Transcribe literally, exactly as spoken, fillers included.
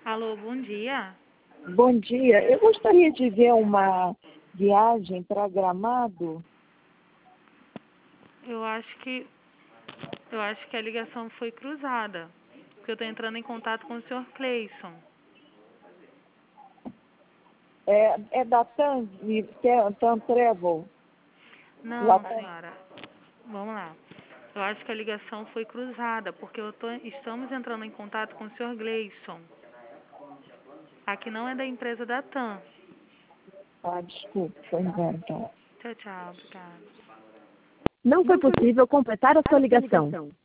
Alô, bom dia. Bom dia. Eu gostaria de ver uma viagem para Gramado. Eu acho que eu acho que a ligação foi cruzada, porque eu estou entrando em contato com o senhor Cleison. É, é da TAM, Tam, Tam Travel? Não, Latam. senhora. Vamos lá. Eu acho que a ligação foi cruzada, porque eu tô, estamos entrando em contato com o senhor Gleison. Aqui não é da empresa da TAM. Ah, desculpe, foi engano, então. Tchau, tchau. Obrigada. Não foi possível completar a sua ligação.